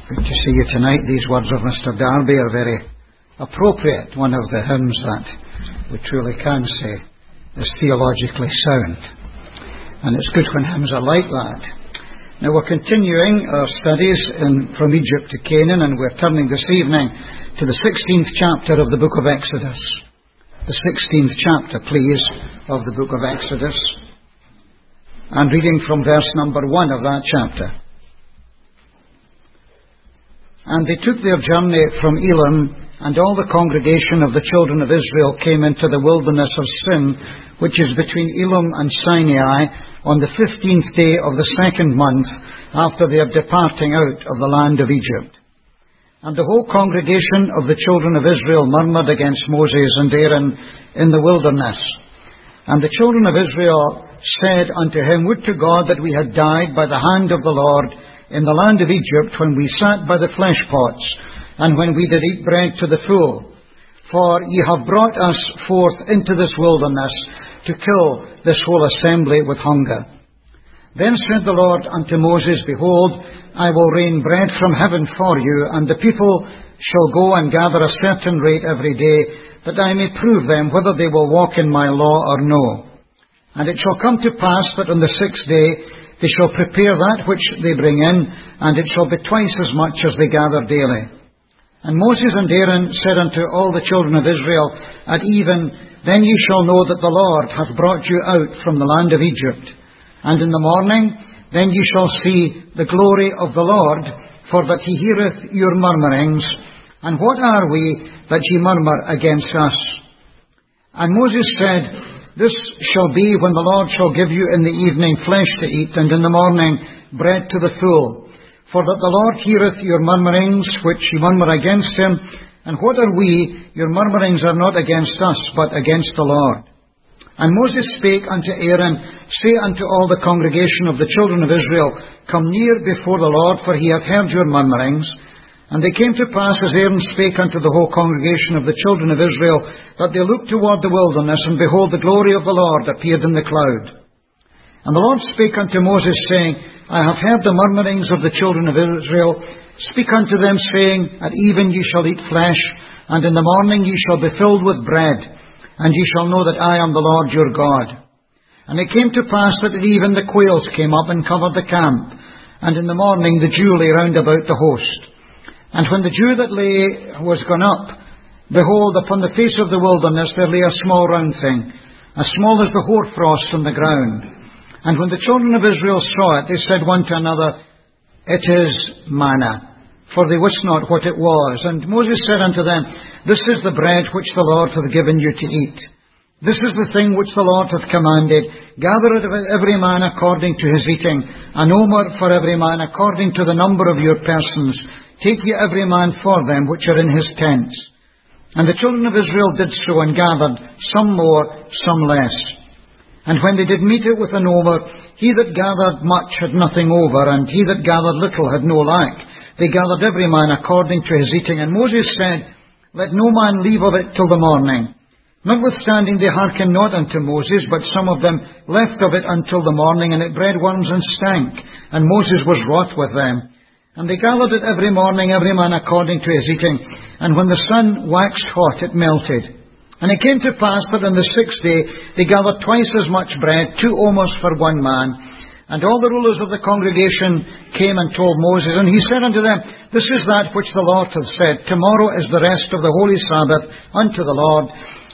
Good to see you tonight. These words of Mr. Darby are very appropriate. One of the hymns that we truly can say is theologically sound. And it's good when hymns are like that. Now we're continuing our studies from Egypt to Canaan, and we're turning this evening to the 16th chapter of the book of Exodus. The 16th chapter, please, of the book of Exodus. And reading from verse number 1 of that chapter. And they took their journey from Elim, and all the congregation of the children of Israel came into the wilderness of Sin, which is between Elim and Sinai, on the 15th day of the second month, after their departing out of the land of Egypt. And the whole congregation of the children of Israel murmured against Moses and Aaron in the wilderness. And the children of Israel said unto him, Would to God that we had died by the hand of the Lord in the land of Egypt, when we sat by the flesh pots, and when we did eat bread to the full. For ye have brought us forth into this wilderness to kill this whole assembly with hunger. Then said the Lord unto Moses, Behold, I will rain bread from heaven for you, and the people shall go and gather a certain rate every day, that I may prove them whether they will walk in my law or no. And it shall come to pass that on the 6th day they shall prepare that which they bring in, and it shall be twice as much as they gather daily. And Moses and Aaron said unto all the children of Israel, At even, then ye shall know that the Lord hath brought you out from the land of Egypt. And in the morning, then ye shall see the glory of the Lord, for that he heareth your murmurings. And what are we that ye murmur against us? And Moses said, This shall be when the Lord shall give you in the evening flesh to eat, and in the morning bread to the full. For that the Lord heareth your murmurings, which ye murmur against him. And what are we? Your murmurings are not against us, but against the Lord. And Moses spake unto Aaron, Say unto all the congregation of the children of Israel, Come near before the Lord, for he hath heard your murmurings. And they came to pass, as Aaron spake unto the whole congregation of the children of Israel, that they looked toward the wilderness, and behold, the glory of the Lord appeared in the cloud. And the Lord spake unto Moses, saying, I have heard the murmurings of the children of Israel. Speak unto them, saying, At even ye shall eat flesh, and in the morning ye shall be filled with bread, and ye shall know that I am the Lord your God. And it came to pass that at even the quails came up and covered the camp, and in the morning the dew lay round about the host. And when the dew that lay was gone up, behold, upon the face of the wilderness there lay a small round thing, as small as the hoarfrost on the ground. And when the children of Israel saw it, they said one to another, It is manna, for they wist not what it was. And Moses said unto them, This is the bread which the Lord hath given you to eat. This is the thing which the Lord hath commanded. Gather it of every man according to his eating, an omer for every man according to the number of your persons. Take ye every man for them which are in his tents. And the children of Israel did so, and gathered, some more, some less. And when they did meet it with an omer, he that gathered much had nothing over, and he that gathered little had no lack. They gathered every man according to his eating. And Moses said, Let no man leave of it till the morning. Notwithstanding they hearkened not unto Moses, but some of them left of it until the morning, and it bred worms and stank. And Moses was wroth with them. And they gathered it every morning, every man according to his eating. And when the sun waxed hot, it melted. And it came to pass that on the 6th day they gathered twice as much bread, 2 omers for one man. And all the rulers of the congregation came and told Moses. And he said unto them, This is that which the Lord hath said. Tomorrow is the rest of the holy Sabbath unto the Lord.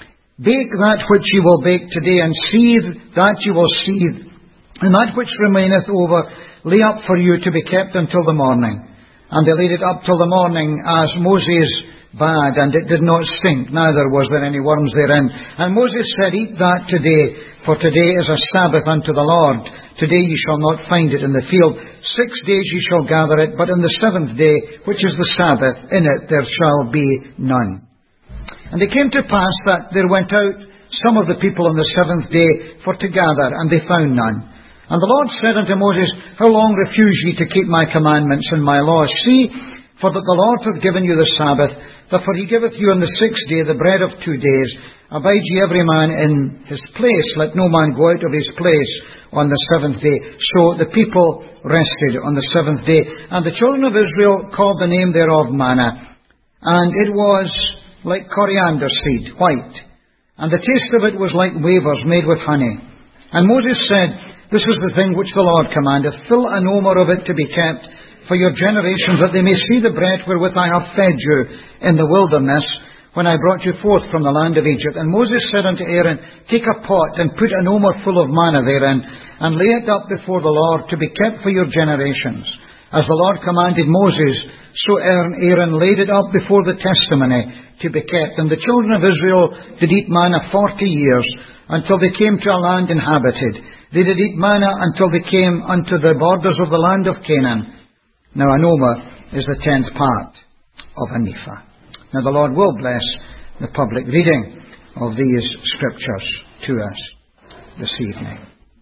Bake that which ye will bake today, and seethe that ye will seethe. And that which remaineth over, lay up for you to be kept until the morning. And they laid it up till the morning, as Moses bade, and it did not stink, neither was there any worms therein. And Moses said, Eat that today, for today is a Sabbath unto the Lord. Today ye shall not find it in the field. 6 days ye shall gather it, but on the 7th day, which is the Sabbath, in it there shall be none. And it came to pass that there went out some of the people on the 7th day for to gather, and they found none. And the Lord said unto Moses, How long refuse ye to keep my commandments and my laws? See, For that the Lord hath given you the Sabbath, therefore he giveth you on the 6th day the bread of 2 days. Abide ye every man in his place, let no man go out of his place on the 7th day. So the people rested on the 7th day. And the children of Israel called the name thereof manna. And it was like coriander seed, white. And the taste of it was like wafers made with honey. And Moses said, This is the thing which the Lord commandeth, fill an omer of it to be kept for your generations, that they may see the bread wherewith I have fed you in the wilderness, when I brought you forth from the land of Egypt. And Moses said unto Aaron, Take a pot, and put an omer full of manna therein, and lay it up before the Lord, to be kept for your generations. As the Lord commanded Moses, so Aaron laid it up before the testimony, to be kept. And the children of Israel did eat manna 40 years, until they came to a land inhabited. They did eat manna until they came unto the borders of the land of Canaan. Now an omer is the 10th part of an ephah. Now the Lord will bless the public reading of these scriptures to us this evening.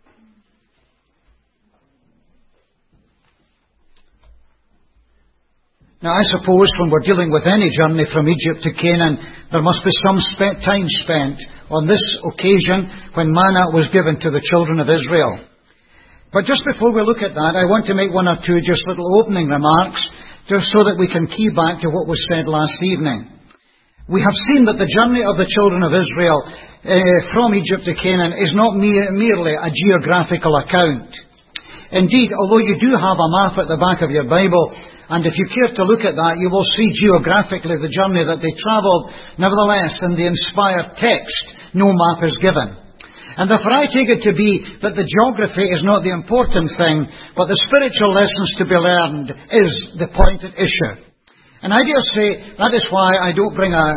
Now I suppose when we're dealing with any journey from Egypt to Canaan, there must be some time spent on this occasion when manna was given to the children of Israel. But just before we look at that, I want to make one or two just little opening remarks, just so that we can key back to what was said last evening. We have seen that the journey of the children of Israel from Egypt to Canaan is not merely a geographical account. Indeed, although you do have a map at the back of your Bible, and if you care to look at that, you will see geographically the journey that they travelled. Nevertheless, in the inspired text, no map is given. And therefore I take it to be that the geography is not the important thing, but the spiritual lessons to be learned is the point at issue. And I dare say that is why I don't bring a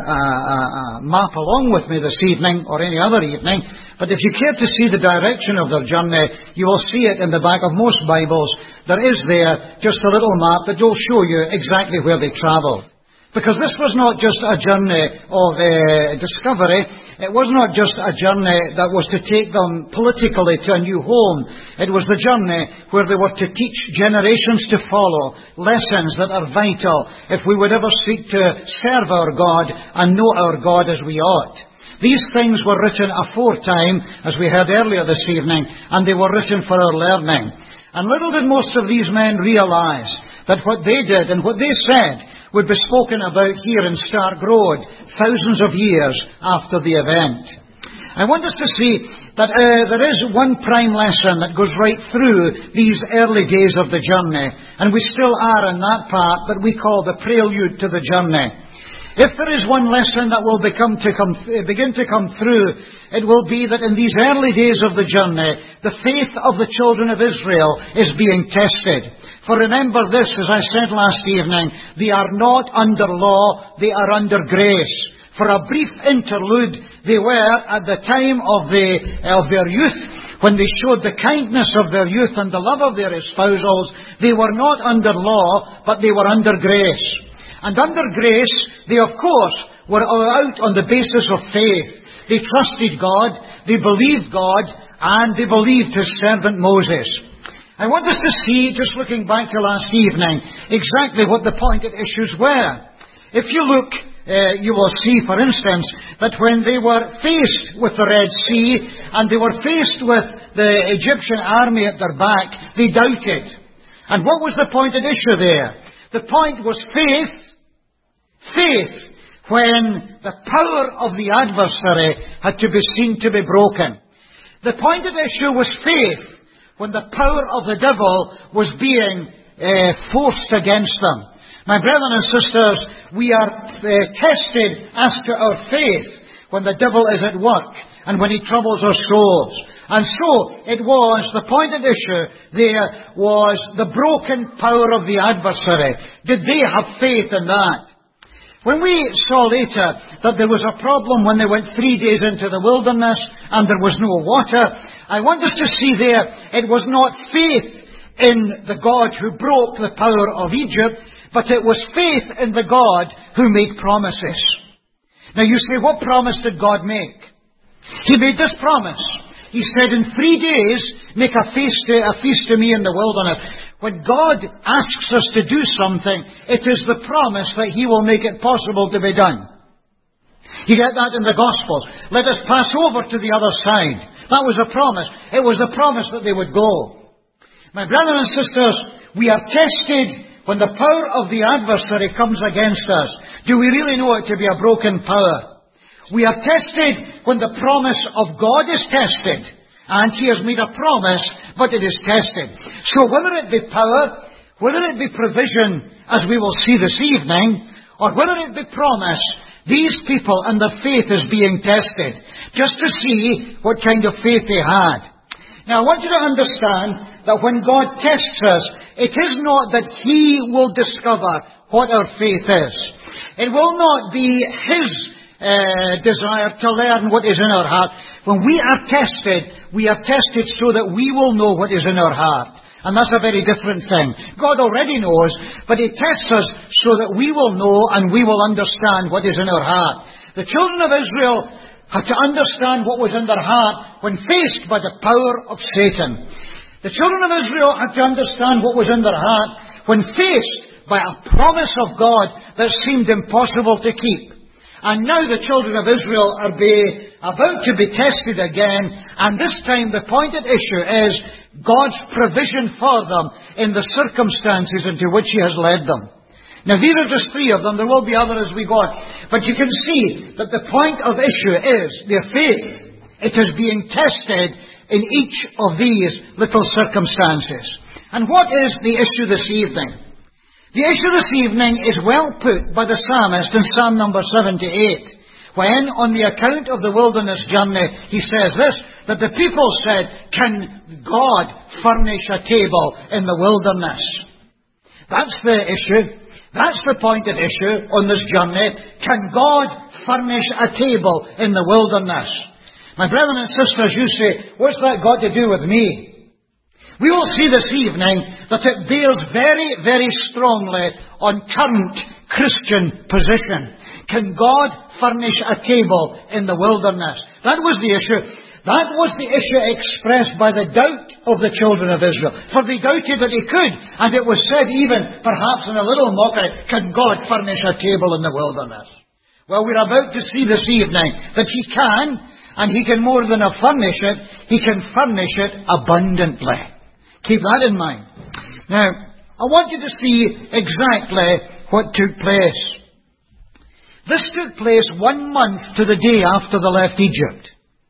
map along with me this evening or any other evening. But if you care to see the direction of their journey, you will see it in the back of most Bibles. There is there just a little map that will show you exactly where they travelled. Because this was not just a journey of discovery. It was not just a journey that was to take them politically to a new home. It was the journey where they were to teach generations to follow lessons that are vital if we would ever seek to serve our God and know our God as we ought. These things were written aforetime, as we heard earlier this evening, and they were written for our learning. And little did most of these men realize that what they did and what they said would be spoken about here in Stark Road thousands of years after the event. I want us to see that there is one prime lesson that goes right through these early days of the journey, and we still are in that part that we call the prelude to the journey. If there is one lesson that will begin to come through, it will be that in these early days of the journey, the faith of the children of Israel is being tested. For remember this, as I said last evening, they are not under law, they are under grace. For a brief interlude, they were at the time of their youth, when they showed the kindness of their youth and the love of their espousals. They were not under law, but they were under grace. And under grace, they of course were out on the basis of faith. They trusted God, they believed God, and they believed His servant Moses. I want us to see, just looking back to last evening, exactly what the pointed issues were. If you look, you will see, for instance, that when they were faced with the Red Sea, and they were faced with the Egyptian army at their back, they doubted. And what was the pointed issue there? The point was faith. Faith, when the power of the adversary had to be seen to be broken. The pointed issue was faith, when the power of the devil was being forced against them. My brethren and sisters, we are tested as to our faith when the devil is at work and when he troubles our souls. And so it was, the pointed issue there was the broken power of the adversary. Did they have faith in that? When we saw later that there was a problem when they went 3 days into the wilderness and there was no water, I want us to see there, it was not faith in the God who broke the power of Egypt, but it was faith in the God who made promises. Now you say, what promise did God make? He made this promise. He said, in 3 days, make a feast to me in the wilderness. When God asks us to do something, it is the promise that He will make it possible to be done. You get that in the Gospels. Let us pass over to the other side. That was a promise. It was a promise that they would go. My brothers and sisters, we are tested when the power of the adversary comes against us. Do we really know it to be a broken power? We are tested when the promise of God is tested. And He has made a promise, but it is tested. So whether it be power, whether it be provision, as we will see this evening, or whether it be promise, these people and their faith is being tested, just to see what kind of faith they had. Now I want you to understand that when God tests us, it is not that He will discover what our faith is. It will not be His desire to learn what is in our heart. When we are tested so that we will know what is in our heart. And that's a very different thing. God already knows, but He tests us so that we will know and we will understand what is in our heart. The children of Israel had to understand what was in their heart when faced by the power of Satan. The children of Israel had to understand what was in their heart when faced by a promise of God that seemed impossible to keep. And now the children of Israel are about to be tested again, and this time the point at issue is God's provision for them in the circumstances into which He has led them. Now these are just three of them. There will be others as we go on. But you can see that the point of issue is their faith. It is being tested in each of these little circumstances. And what is the issue this evening? The issue this evening is well put by the psalmist in Psalm number 78, when, on the account of the wilderness journey, he says this, that the people said, "Can God furnish a table in the wilderness?" That's the issue. That's the point at issue on this journey. Can God furnish a table in the wilderness? My brethren and sisters, you say, what's that got to do with me? We will see this evening that it bears very, very strongly on current Christian position. Can God furnish a table in the wilderness? That was the issue. That was the issue expressed by the doubt of the children of Israel. For they doubted that He could. And it was said even, perhaps in a little mockery, can God furnish a table in the wilderness? Well, we're about to see this evening that He can, and He can more than furnish it. He can furnish it abundantly. Keep that in mind. Now, I want you to see exactly what took place. This took place 1 month to the day after they left Egypt.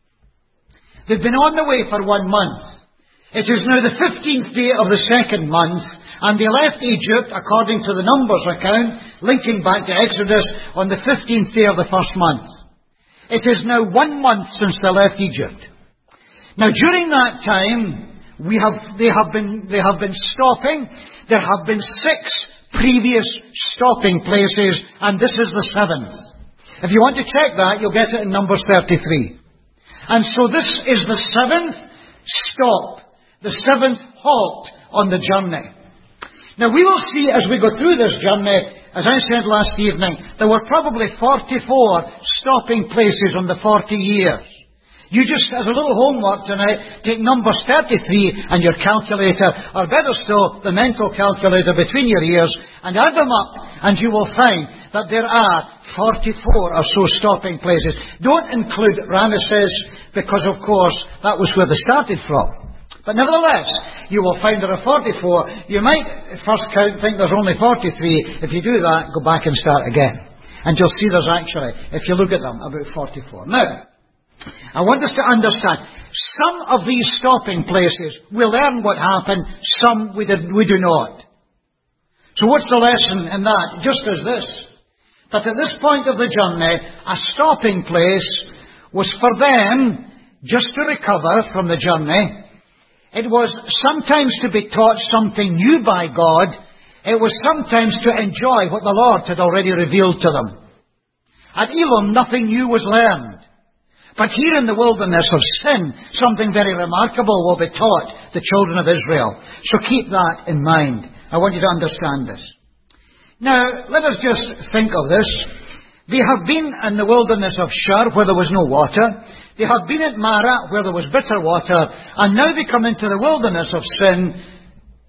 They've been on the way for 1 month. It is now the 15th day of the second month, and they left Egypt, according to the Numbers account, linking back to Exodus, on the 15th day of the first month. It is now 1 month since they left Egypt. Now, during that time, they have been stopping. There have been 6 previous stopping places, and this is the 7th. If you want to check that, you'll get it in Numbers 33. And so this is the 7th stop, the 7th halt on the journey. Now we will see as we go through this journey, as I said last evening, there were probably 44 stopping places on the 40 years. You just, as a little homework tonight, take Numbers 33 and your calculator, or better still, the mental calculator between your ears, and add them up, and you will find that there are 44 or so stopping places. Don't include Ramesses, because of course, that was where they started from. But nevertheless, you will find there are 44. You might first count, think there's only 43. If you do that, go back and start again. And you'll see there's actually, if you look at them, about 44. Now, I want us to understand, some of these stopping places, we learn what happened, some we do not. So what's the lesson in that? Just as this, that at this point of the journey, a stopping place was for them just to recover from the journey. It was sometimes to be taught something new by God. It was sometimes to enjoy what the Lord had already revealed to them. At Elim, nothing new was learned. But here in the wilderness of sin, something very remarkable will be taught the children of Israel. So keep that in mind. I want you to understand this. Now, let us just think of this. They have been in the wilderness of Shur, where there was no water. They have been at Marah, where there was bitter water. And now they come into the wilderness of sin,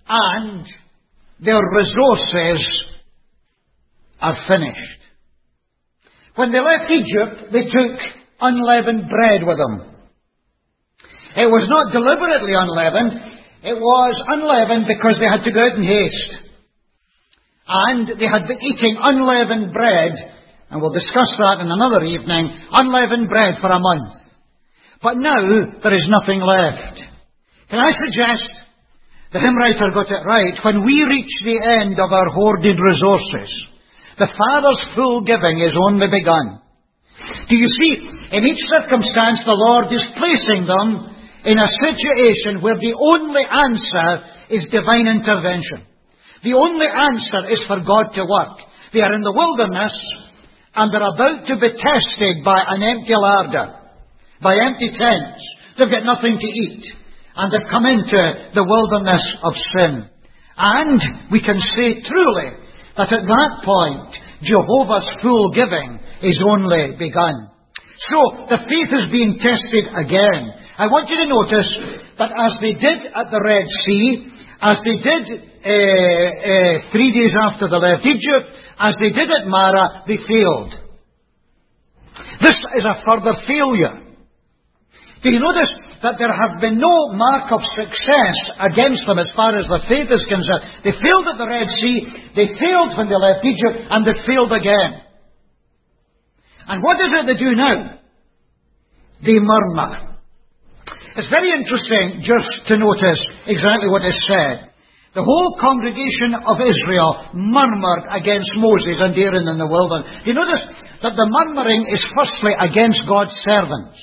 and their resources are finished. When they left Egypt, they took unleavened bread with them. It was not deliberately unleavened. It was unleavened because they had to go out in haste. And they had been eating unleavened bread, and we'll discuss that in another evening, unleavened bread for a month. But now there is nothing left. Can I suggest, the hymn writer got it right, when we reach the end of our hoarded resources, the Father's full giving is only begun. Do you see, in each circumstance the Lord is placing them in a situation where the only answer is divine intervention. The only answer is for God to work. They are in the wilderness and they're about to be tested by an empty larder, by empty tents. They've got nothing to eat, and they've come into the wilderness of sin. And we can say truly that at that point, Jehovah's full giving is only begun. So, the faith is being tested again. I want you to notice that as they did at the Red Sea, as they did 3 days after they left Egypt, as they did at Marah, they failed. This is a further failure. Do you notice that there have been no mark of success against them as far as their faith is concerned? They failed at the Red Sea, they failed when they left Egypt, and they failed again. And what is it they do now? They murmur. It's very interesting just to notice exactly what is said. The whole congregation of Israel murmured against Moses and Aaron in the wilderness. You notice that the murmuring is firstly against God's servants.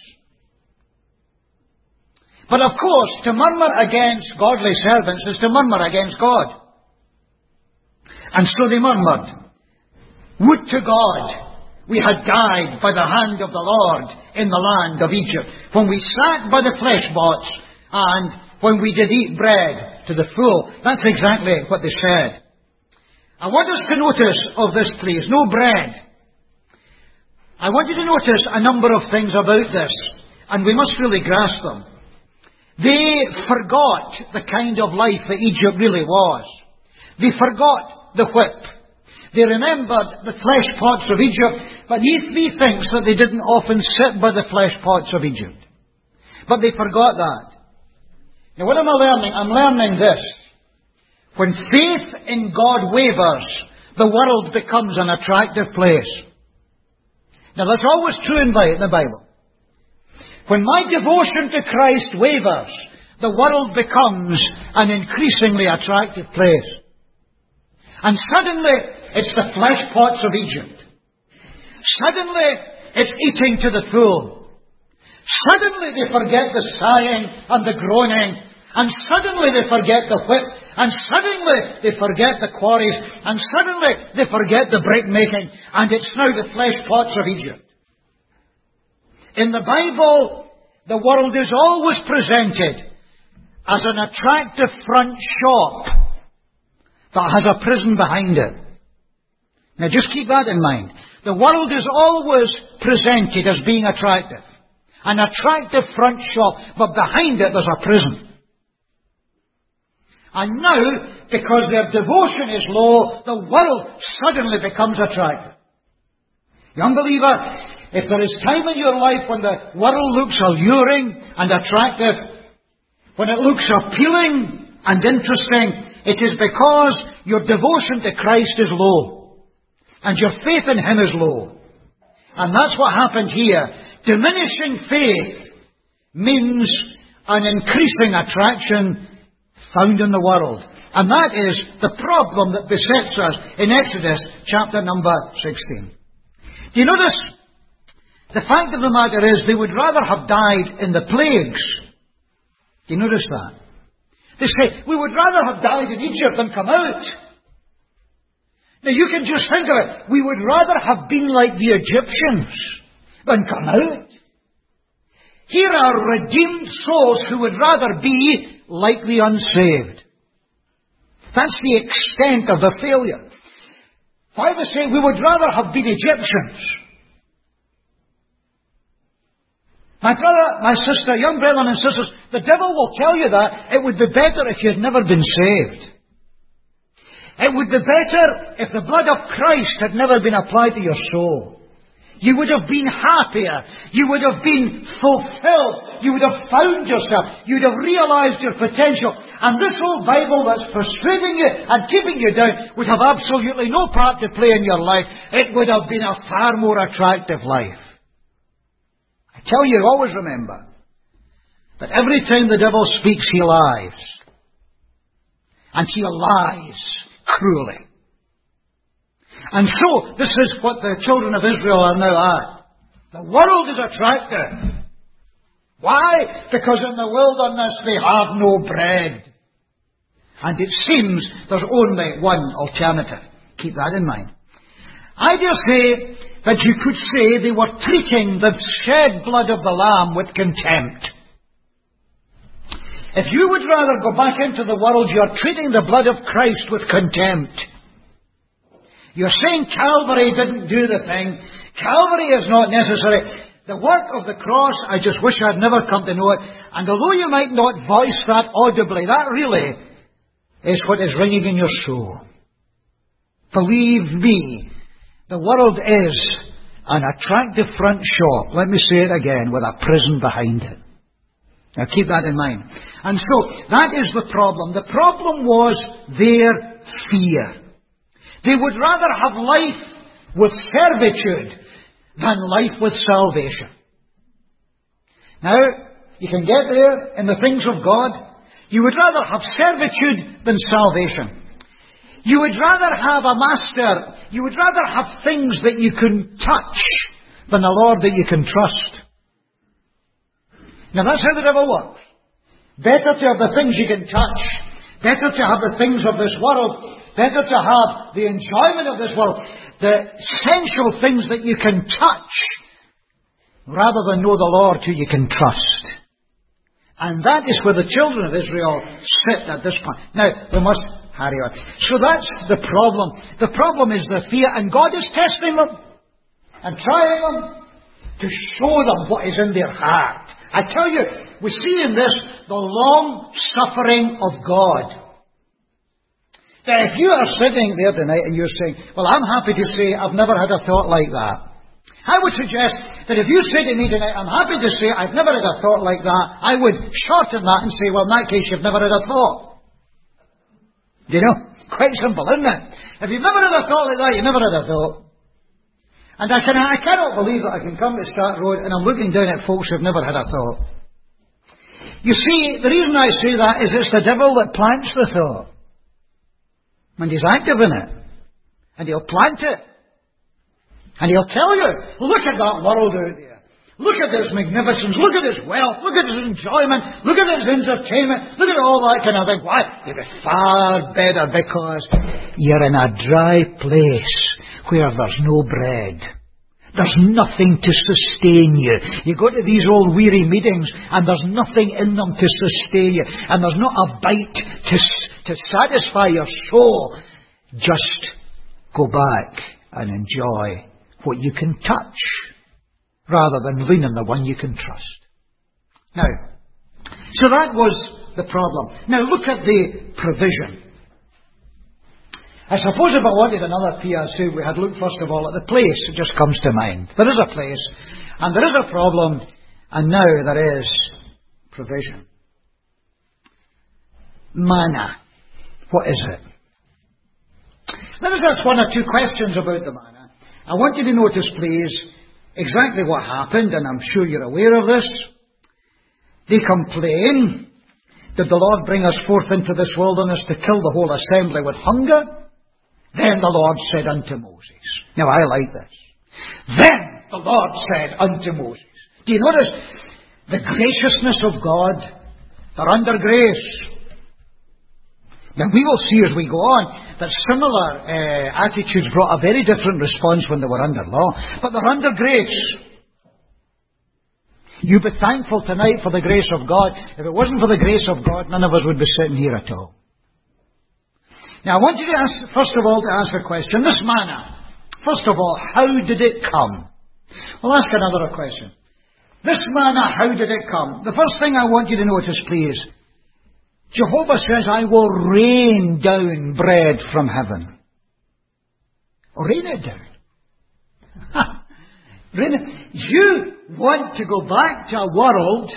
But of course, to murmur against godly servants is to murmur against God. And so they murmured, "Would to God we had died by the hand of the Lord in the land of Egypt, when we sat by the flesh pots, and when we did eat bread to the full." That's exactly what they said. I want us to notice of this, please, no bread. I want you to notice a number of things about this, and we must really grasp them. They forgot the kind of life that Egypt really was. They forgot the whip. They remembered the flesh pots of Egypt, but he thinks that they didn't often sit by the flesh pots of Egypt. But they forgot that. Now what am I learning? I'm learning this. When faith in God wavers, the world becomes an attractive place. Now that's always true in the Bible. When my devotion to Christ wavers, the world becomes an increasingly attractive place. And suddenly, it's the flesh pots of Egypt. Suddenly, it's eating to the full. Suddenly, they forget the sighing and the groaning. And suddenly, they forget the whip. And suddenly, they forget the quarries. And suddenly, they forget the brick making. And it's now the flesh pots of Egypt. In the Bible, the world is always presented as an attractive front shop that has a prison behind it. Now just keep that in mind. The world is always presented as being attractive. An attractive front shop, but behind it there's a prison. And now, because their devotion is low, the world suddenly becomes attractive. Young believer, if there is time in your life when the world looks alluring and attractive, when it looks appealing and interesting, it is because your devotion to Christ is low. And your faith in Him is low. And that's what happened here. Diminishing faith means an increasing attraction found in the world. And that is the problem that besets us in Exodus chapter number 16. Do you notice? The fact of the matter is they would rather have died in the plagues. Do you notice that? They say, we would rather have died in Egypt than come out. Now you can just think of it. We would rather have been like the Egyptians than come out. Here are redeemed souls who would rather be like the unsaved. That's the extent of the failure. Why they say we would rather have been Egyptians. My brother, my sister, young brethren and sisters, the devil will tell you that it would be better if you had never been saved. It would be better if the blood of Christ had never been applied to your soul. You would have been happier. You would have been fulfilled. You would have found yourself. You would have realized your potential. And this old Bible that's frustrating you and keeping you down would have absolutely no part to play in your life. It would have been a far more attractive life. I tell you, always remember that every time the devil speaks, he lies. And he lies cruelly. And so, this is what the children of Israel are now at. The world is attractive. Why? Because in the wilderness they have no bread. And it seems there's only one alternative. Keep that in mind. I dare say that you could say they were treating the shed blood of the Lamb with contempt. If you would rather go back into the world, you're treating the blood of Christ with contempt. You're saying Calvary didn't do the thing. Calvary is not necessary. The work of the cross, I just wish I'd never come to know it. And although you might not voice that audibly, that really is what is ringing in your soul. Believe me, the world is an attractive front shop, let me say it again, with a prison behind it. Now keep that in mind. And so, that is the problem. The problem was their fear. They would rather have life with servitude than life with salvation. Now, you can get there in the things of God. You would rather have servitude than salvation. You would rather have a master. You would rather have things that you can touch than a Lord that you can trust. Now, that's how the devil works. Better to have the things you can touch. Better to have the things of this world. Better to have the enjoyment of this world, the sensual things that you can touch, rather than know the Lord who you can trust. And that is where the children of Israel sit at this point. Now, we must hurry on. So that's the problem. The problem is the fear, and God is testing them and trying them to show them what is in their heart. I tell you, we see in this the long suffering of God. Now, if you are sitting there tonight and you're saying, well, I'm happy to say I've never had a thought like that. I would suggest that if you say to me tonight, I'm happy to say I've never had a thought like that, I would shorten that and say, well, in that case, you've never had a thought. You know? Quite simple, isn't it? If you've never had a thought like that, you've never had a thought. And I cannot believe that I can come to Start Road and I'm looking down at folks who've never had a thought. You see, the reason I say that is it's the devil that plants the thought. And he's active in it. And he'll plant it. And he'll tell you, look at that world out there. Look at this magnificence. Look at this wealth. Look at this enjoyment. Look at this entertainment. Look at all that kind of thing. Why? You'll be far better because you're in a dry place where there's no bread. There's nothing to sustain you. You go to these old weary meetings and there's nothing in them to sustain you. And there's not a bite to satisfy your soul. Just go back and enjoy what you can touch rather than lean on the one you can trust. Now, so that was the problem. Now look at the provision. I suppose if I wanted another PRC, we had looked first of all at the place. It just comes to mind. There is a place, and there is a problem, and now there is provision. Manna. What is it? Let us ask one or two questions about the manna. I want you to notice, please, exactly what happened, and I'm sure you're aware of this. They complain. Did the Lord bring us forth into this wilderness to kill the whole assembly with hunger? Then the Lord said unto Moses. Now I like this. Then the Lord said unto Moses. Do you notice the graciousness of God? They're under grace. Now we will see as we go on that similar attitudes brought a very different response when they were under law. But they're under grace. You be thankful tonight for the grace of God. If it wasn't for the grace of God, none of us would be sitting here at all. Now, I want you to ask, first of all, to ask a question. This manna, first of all, how did it come? We'll ask another question. This manna, how did it come? The first thing I want you to notice, please, Jehovah says, I will rain down bread from heaven. Rain it down. Rain it. You want to go back to a world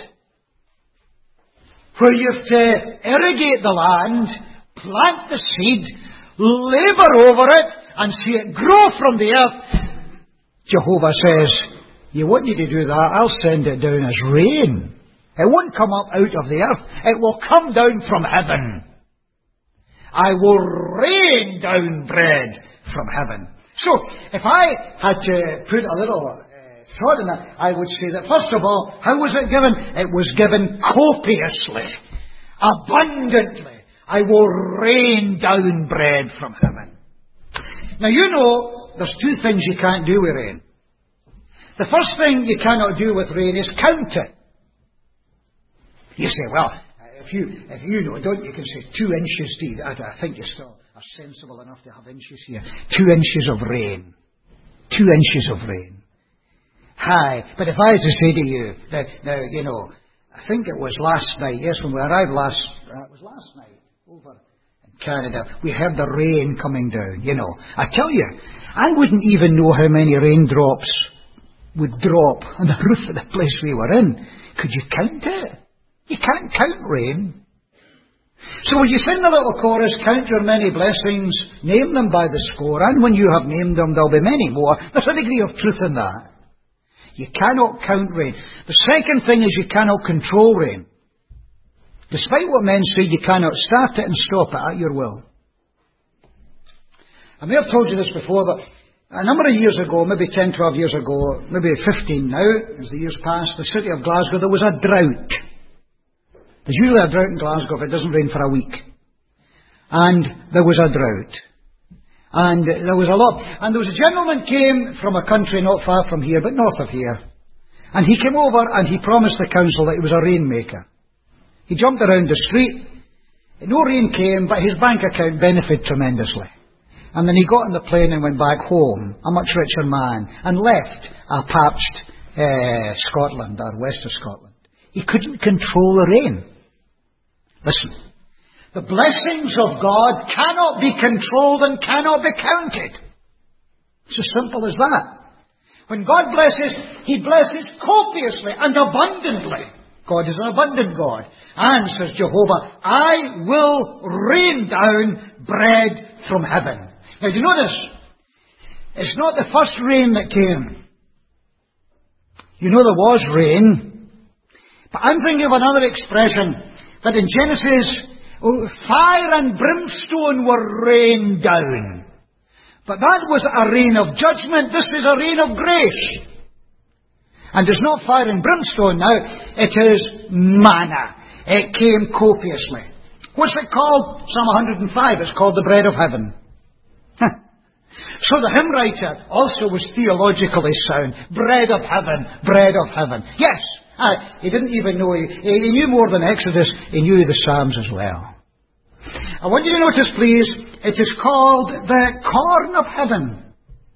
where you have to irrigate the land, plant the seed, labour over it, and see it grow from the earth. Jehovah says, you want me to do that? I'll send it down as rain. It won't come up out of the earth. It will come down from heaven. I will rain down bread from heaven. So, if I had to put a little thought in that, I would say that, first of all, how was it given? It was given copiously, abundantly. I will rain down bread from heaven. Now, you know, there's two things you can't do with rain. The first thing you cannot do with rain is count it. You say, well, if you know, don't you can say 2 inches deep. I think you still are sensible enough to have inches here. 2 inches of rain. 2 inches of rain. Hi, but if I had to say to you, now, you know, I think it was last night, yes, when we arrived it was last night, over in Canada, we heard the rain coming down, you know. I tell you, I wouldn't even know how many raindrops would drop on the roof of the place we were in. Could you count it? You can't count rain. So when you sing the little chorus, count your many blessings, name them by the score, and when you have named them, there'll be many more. There's a degree of truth in that. You cannot count rain. The second thing is you cannot control rain. Despite what men say, you cannot start it and stop it at your will. I may have told you this before, but a number of years ago, maybe 10, 12 years ago, maybe 15 now, as the years passed, the city of Glasgow, there was a drought. There's usually a drought in Glasgow if it doesn't rain for a week. And there was a drought. And there was a lot. And there was a gentleman came from a country not far from here, but north of here. And he came over and he promised the council that he was a rainmaker. He jumped around the street. No rain came, but his bank account benefited tremendously. And then he got on the plane and went back home, a much richer man, and left a parched Scotland, or west of Scotland. He couldn't control the rain. Listen, the blessings of God cannot be controlled and cannot be counted. It's as simple as that. When God blesses, He blesses copiously and abundantly. God is an abundant God. And, says Jehovah, I will rain down bread from heaven. Now, do you notice? It's not the first rain that came. You know there was rain. But I'm thinking of another expression that in Genesis, fire and brimstone were rained down. But that was a rain of judgment. This is a rain of grace. And it's not fire and brimstone now. It is manna. It came copiously. What's it called? Psalm 105. It's called the bread of heaven. So the hymn writer also was theologically sound. Bread of heaven. Bread of heaven. Yes. He didn't even know. He knew more than Exodus. He knew the Psalms as well. I want you to notice, please, it is called the corn of heaven.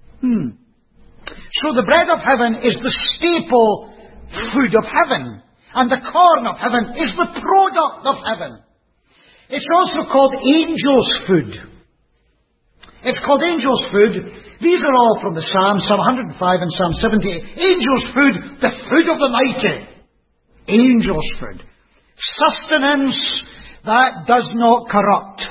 So the bread of heaven is the staple food of heaven. And the corn of heaven is the product of heaven. It's also called angel's food. It's called angel's food. These are all from the Psalms, Psalm 105 and Psalm 78. Angel's food, the food of the mighty. Angel's food. Sustenance that does not corrupt.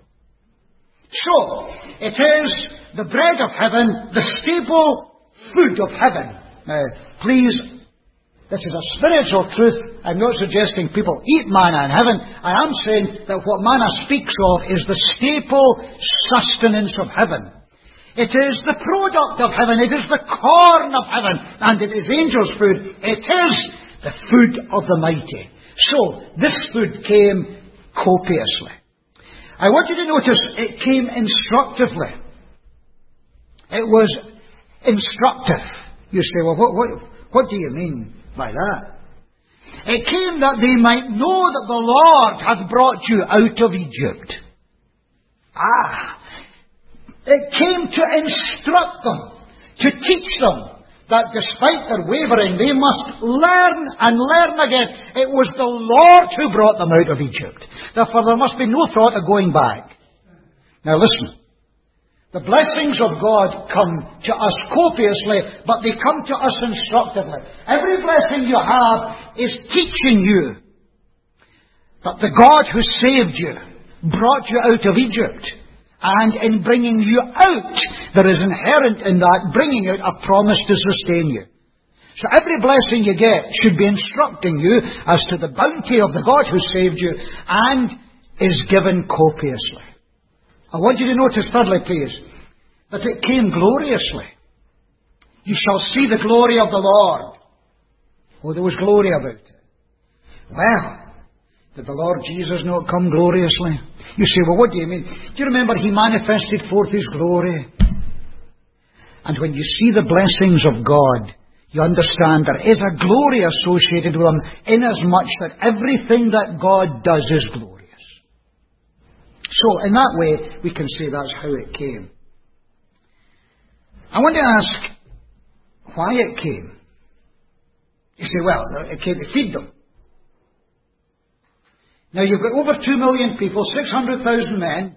So, it is the bread of heaven, the staple food of heaven. Now, please, this is a spiritual truth. I'm not suggesting people eat manna in heaven. I am saying that what manna speaks of is the staple sustenance of heaven. It is the product of heaven. It is the corn of heaven. And it is angels' food. It is the food of the mighty. So, this food came copiously. I want you to notice it came instructively. It was instructive. You say, well, what do you mean by that? It came that they might know that the Lord hath brought you out of Egypt. It came to instruct them, to teach them that despite their wavering, they must learn and learn again. It was the Lord who brought them out of Egypt. Therefore, there must be no thought of going back. Now listen. The blessings of God come to us copiously, but they come to us instructively. Every blessing you have is teaching you that the God who saved you brought you out of Egypt. And in bringing you out, there is inherent in that bringing out a promise to sustain you. So every blessing you get should be instructing you as to the bounty of the God who saved you and is given copiously. I want you to notice, thirdly, please, that it came gloriously. You shall see the glory of the Lord. Oh, there was glory about it. Well, did the Lord Jesus not come gloriously? You say, well, what do you mean? Do you remember He manifested forth His glory? And when you see the blessings of God, you understand there is a glory associated with them, inasmuch that everything that God does is glorious. So, in that way, we can say that's how it came. I want to ask why it came. You say, well, it came to feed them. Now, you've got over 2 million people, 600,000 men.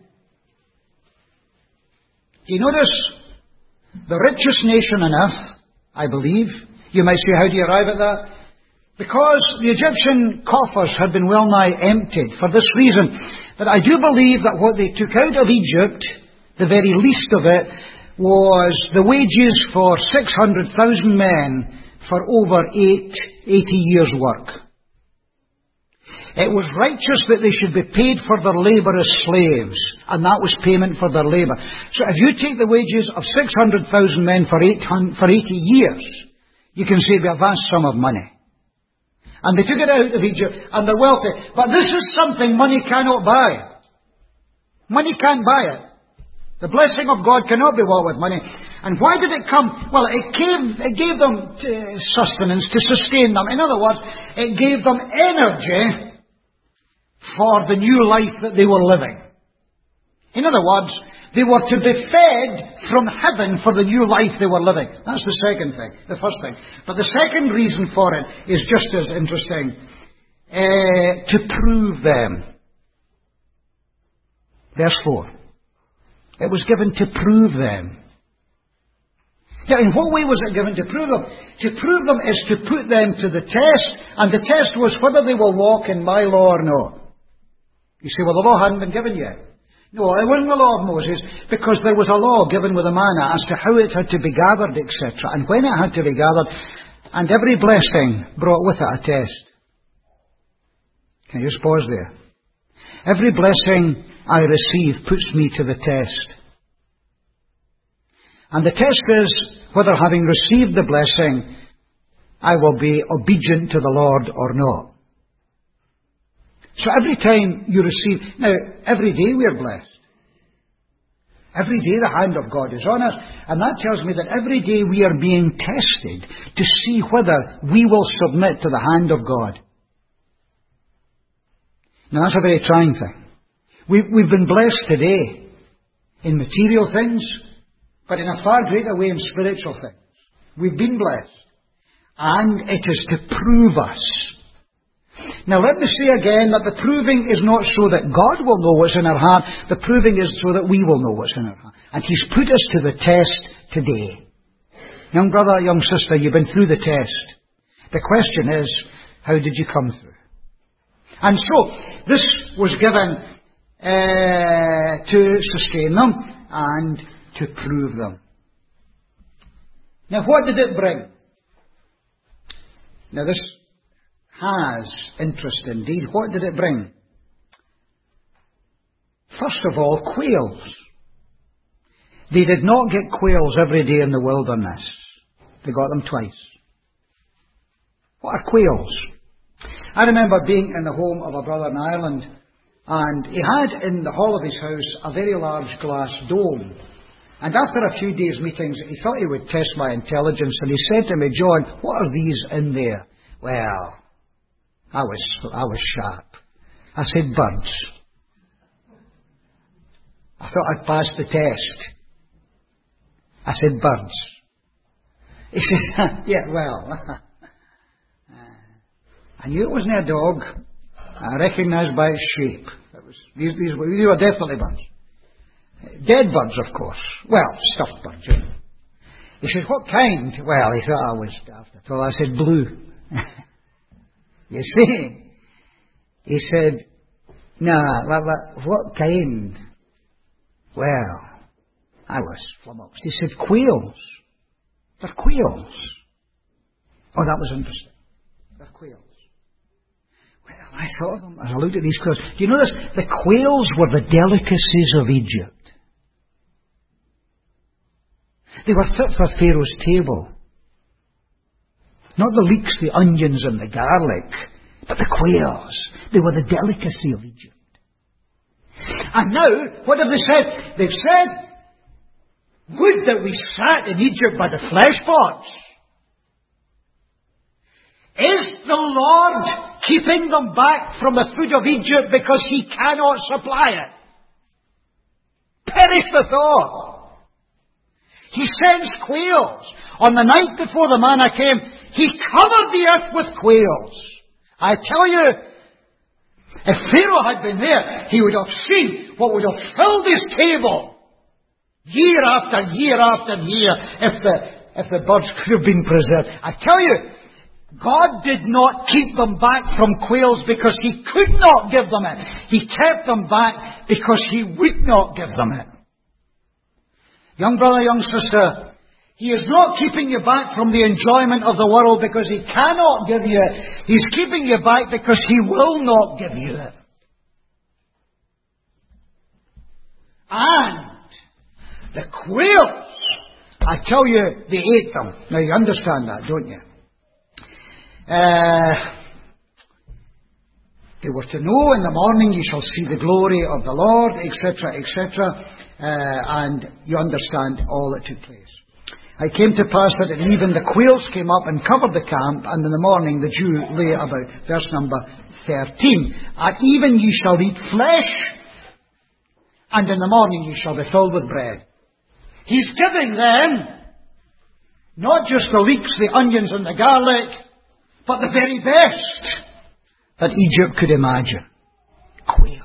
Do you notice the richest nation on earth, I believe? You might say, how do you arrive at that? Because the Egyptian coffers had been well nigh emptied for this reason, that I do believe that what they took out of Egypt, the very least of it, was the wages for 600,000 men for over 80 years' work. It was righteous that they should be paid for their labour as slaves, and that was payment for their labour. So if you take the wages of 600,000 men for 80 years, you can say they're a vast sum of money. And they took it out of Egypt, and they're wealthy. But this is something money cannot buy. Money can't buy it. The blessing of God cannot be bought with money. And why did it come? Well, it gave them sustenance, to sustain them. In other words, it gave them energy for the new life that they were living. In other words, they were to be fed from heaven for the new life they were living. That's the second thing, the first thing. But the second reason for it is just as interesting. To prove them. Verse 4. It was given to prove them. Now, in what way was it given to prove them? To prove them is to put them to the test, and the test was whether they will walk in my law or not. You say, well, the law hadn't been given yet. No, it wasn't the law of Moses, because there was a law given with a manna as to how it had to be gathered, etc., and when it had to be gathered, and every blessing brought with it a test. Can you just pause there? Every blessing I receive puts me to the test. And the test is whether, having received the blessing, I will be obedient to the Lord or not. So every time you receive... Now, every day we are blessed. Every day the hand of God is on us. And that tells me that every day we are being tested to see whether we will submit to the hand of God. Now, that's a very trying thing. We've been blessed today in material things, but in a far greater way in spiritual things. We've been blessed. And it is to prove us. Now let me say again that the proving is not so that God will know what's in our heart. The proving is so that we will know what's in our heart. And He's put us to the test today. Young brother, young sister, you've been through the test. The question is, how did you come through? And so, this was given to sustain them and to prove them. Now what did it bring? Now this has interest indeed. What did it bring? First of all, quails. They did not get quails every day in the wilderness. They got them twice. What are quails? I remember being in the home of a brother in Ireland, and he had in the hall of his house a very large glass dome. And after a few days' meetings, he thought he would test my intelligence, and he said to me, John, what are these in there? Well, I was sharp. I said, birds. I thought I'd passed the test. I said, birds. He says, yeah, well, I knew it wasn't a dog. I recognised by its shape. These were definitely birds. Dead birds, of course. Well, stuffed birds, you know. He said, what kind? Well, he thought I was daft at all. I said, blue. You see? He said, what kind? Well, I was flummoxed. He said, quails. They're quails. Oh, that was interesting. They're quails. Well, I thought of them as I looked at these quails. Do you know this? The quails were the delicacies of Egypt. They were fit for Pharaoh's table. Not the leeks, the onions and the garlic, but the quails. They were the delicacy of Egypt. And now, what have they said? They've said, would that we sat in Egypt by the flesh pots. Is the Lord keeping them back from the food of Egypt because He cannot supply it? Perish the thought. He sends quails. On the night before the manna came, He covered the earth with quails. I tell you, if Pharaoh had been there, he would have seen what would have filled his table year after year after year if the birds could have been preserved. I tell you, God did not keep them back from quails because He could not give them it. He kept them back because He would not give them it. Young brother, young sister, He is not keeping you back from the enjoyment of the world because He cannot give you it. He's keeping you back because He will not give you it. And the quails, I tell you, they ate them. Now you understand that, don't you? They were to know in the morning you shall see the glory of the Lord, etc., etc. And you understand all that took place. It came to pass that at even the quails came up and covered the camp, and in the morning the dew lay about. Verse number 13. At even ye shall eat flesh, and in the morning you shall be filled with bread. He's giving them not just the leeks, the onions and the garlic, but the very best that Egypt could imagine. Quails.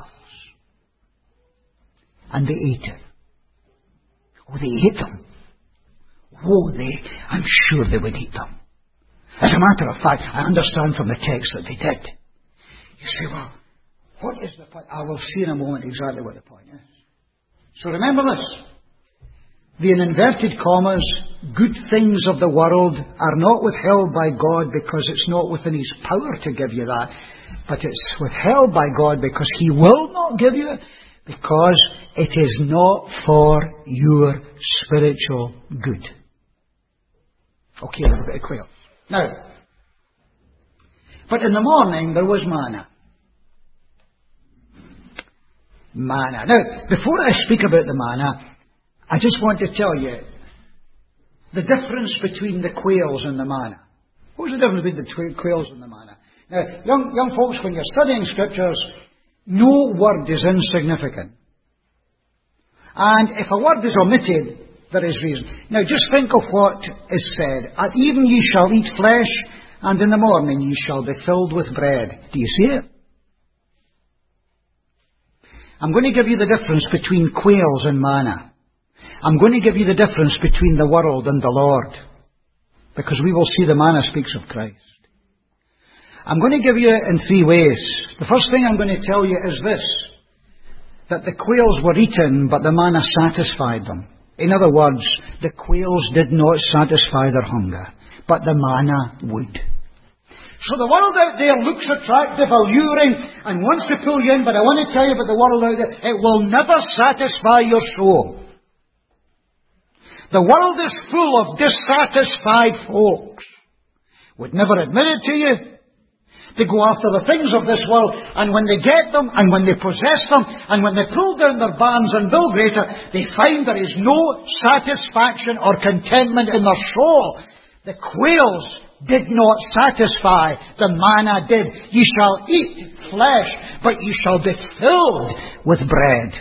And they ate it. Oh, they ate them. Oh, I'm sure they would eat them. As a matter of fact, I understand from the text that they did. You say, well, what is the point? I will see in a moment exactly what the point is. So remember this. The in inverted commas, good things of the world are not withheld by God because it's not within His power to give you that, but it's withheld by God because He will not give you it, because it is not for your spiritual good. Okay, a bit of quail. Now, but in the morning there was manna. Manna. Now, before I speak about the manna, I just want to tell you the difference between the quails and the manna. What's the difference between the quails and the manna? Now, young folks, when you're studying scriptures, no word is insignificant. And if a word is omitted, there is reason. Now, just think of what is said. At even ye shall eat flesh, and in the morning ye shall be filled with bread. Do you see it? I'm going to give you the difference between quails and manna. I'm going to give you the difference between the world and the Lord, because we will see the manna speaks of Christ. I'm going to give you it in three ways. The first thing I'm going to tell you is this, that the quails were eaten, but the manna satisfied them. In other words, the quails did not satisfy their hunger, but the manna would. So the world out there looks attractive, alluring, and wants to pull you in, but I want to tell you about the world out there, it will never satisfy your soul. The world is full of dissatisfied folks. Would never admit it to you. They go after the things of this world, and when they get them, and when they possess them, and when they pull down their barns and build greater, they find there is no satisfaction or contentment in their soul. The quails did not satisfy, the manna did. You shall eat flesh, but you shall be filled with bread.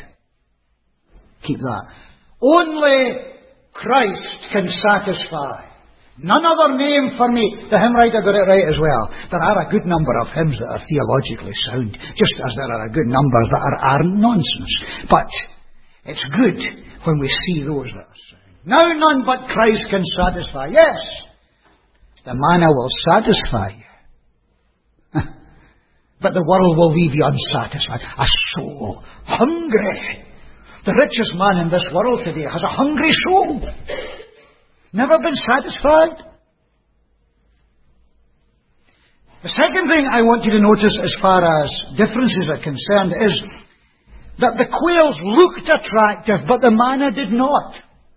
Keep that. Only Christ can satisfy. None other name for me. The hymn writer got it right as well. There are a good number of hymns that are theologically sound, just as there are a good number that aren't nonsense. But it's good when we see those that are sound. Now none but Christ can satisfy. Yes, the manna will satisfy you. But the world will leave you unsatisfied. A soul hungry. The richest man in this world today has a hungry soul. Never been satisfied. The second thing I want you to notice as far as differences are concerned is that the quails looked attractive, but the manna did not.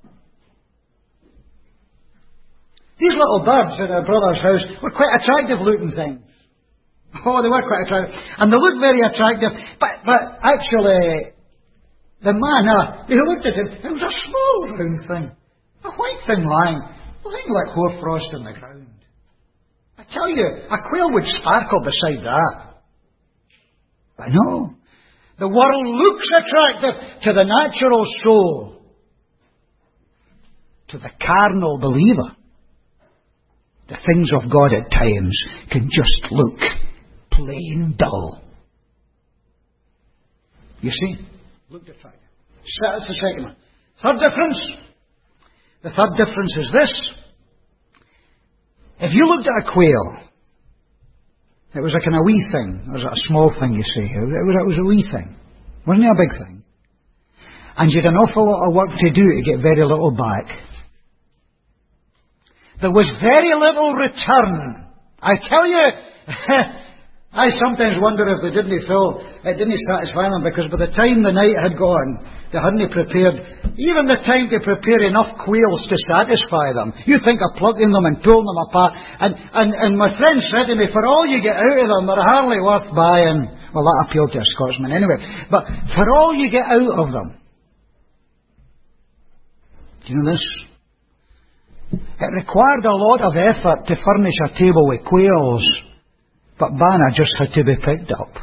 These little birds at our brother's house were quite attractive looking things. Oh, they were quite attractive. And they looked very attractive, but actually, the manna, they looked at it, it was a small round thing. A white thing lying like hoarfrost on the ground. I tell you, a quail would sparkle beside that. But no, the world looks attractive to the natural soul. To the carnal believer, the things of God at times can just look plain dull. You see? Looked attractive. So that's the second one. Third difference. The third difference is this. If you looked at a quail, it was a kind of wee thing. It was a small thing, you see. It was a wee thing. It wasn't a big thing. And you had an awful lot of work to do to get very little back. There was very little return. I tell you, I sometimes wonder if it didn't satisfy them, because by the time the night had gone, they hadn't prepared even the time to prepare enough quails to satisfy them. You think of plucking them and pulling them apart. And my friend said to me, for all you get out of them, they're hardly worth buying. Well, that appealed to a Scotsman anyway. But for all you get out of them, do you know this? It required a lot of effort to furnish a table with quails, but manna just had to be picked up.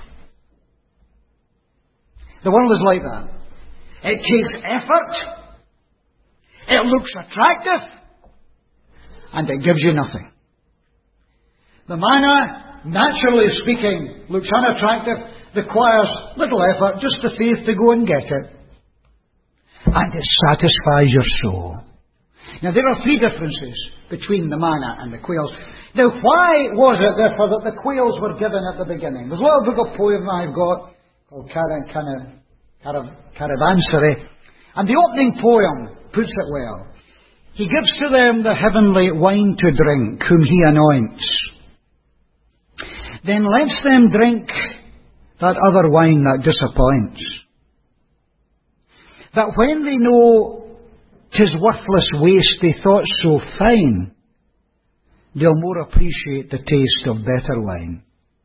The world is like that. It takes effort. It looks attractive. And it gives you nothing. The manna, naturally speaking, looks unattractive, requires little effort, just the faith to go and get it. And it satisfies your soul. Now, there are three differences between the manna and the quails. Now, why was it, therefore, that the quails were given at the beginning? There's a little book of poem I've got called Caravansary. And the opening poem puts it well. He gives to them the heavenly wine to drink, whom he anoints. Then lets them drink that other wine that disappoints. That when they know 'tis worthless waste they thought so fine, they'll more appreciate the taste of better wine.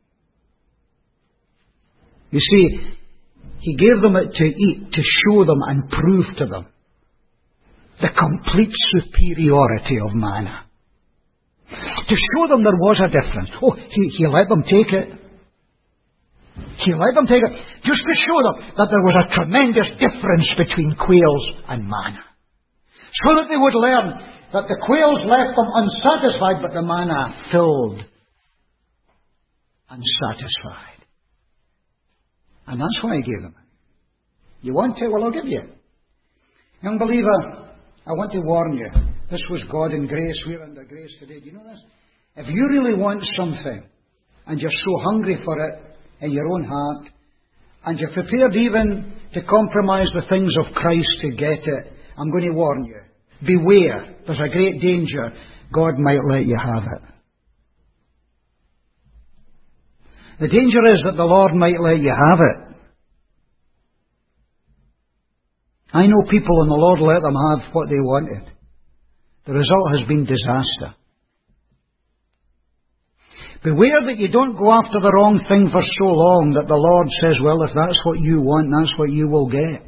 You see, he gave them it to eat, to show them and prove to them the complete superiority of manna. To show them there was a difference. Oh, he let them take it. He let them take it just to show them that there was a tremendous difference between quails and manna. So that they would learn that the quails left them unsatisfied, but the manna filled and satisfied. And that's why he gave them. You want it? Well, I'll give you it. Young believer, I want to warn you. This was God in grace. We're under grace today. Do you know this? If you really want something, and you're so hungry for it in your own heart, and you're prepared even to compromise the things of Christ to get it, I'm going to warn you. Beware. There's a great danger. God might let you have it. The danger is that the Lord might let you have it. I know people and the Lord let them have what they wanted. The result has been disaster. Beware that you don't go after the wrong thing for so long that the Lord says, well, if that's what you want, that's what you will get.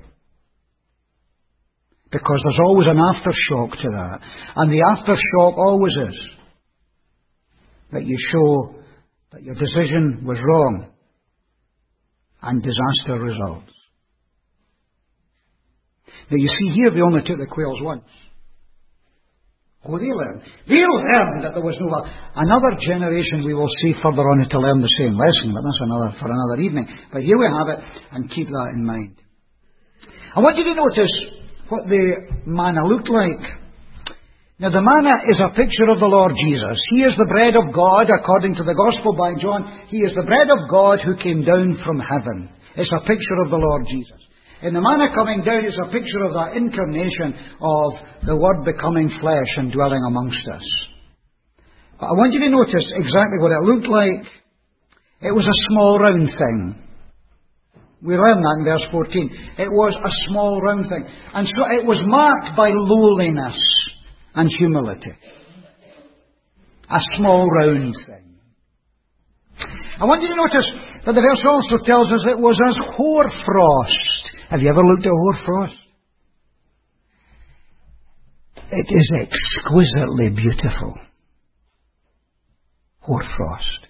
Because there's always an aftershock to that. And the aftershock always is that you show that your decision was wrong and disaster results. Now you see here they only took the quails once. Oh, they learned. They learned that there was no God. Another generation we will see further on to learn the same lesson, but that's for another evening. But here we have it, and keep that in mind. I want you to notice what the manna looked like. Now, the manna is a picture of the Lord Jesus. He is the bread of God, according to the Gospel by John. He is the bread of God who came down from heaven. It's a picture of the Lord Jesus. And the manna coming down is a picture of that incarnation of the Word becoming flesh and dwelling amongst us. But I want you to notice exactly what it looked like. It was a small round thing. We learn that in verse 14. It was a small round thing. And so it was marked by lowliness and humility. A small round thing. I want you to notice that the verse also tells us it was as hoarfrost. Have you ever looked at hoarfrost? It is exquisitely beautiful. Hoarfrost.